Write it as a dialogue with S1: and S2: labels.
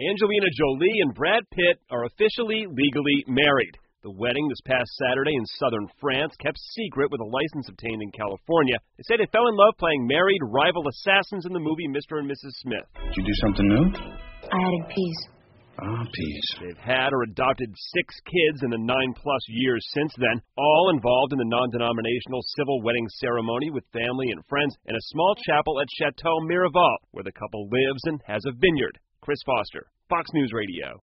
S1: Angelina Jolie and Brad Pitt are officially legally married. The wedding this past Saturday in southern France kept secret with a license obtained in California. They say they fell in love playing married rival assassins in the movie Mr. and Mrs. Smith.
S2: Did you do something new?
S3: I added peas.
S2: Ah, peas.
S1: They've had or adopted 6 kids in the 9+ years since then, all involved in the non-denominational civil wedding ceremony with family and friends in a small chapel at Chateau Miraval, where the couple lives and has a vineyard. Chris Foster, Fox News Radio.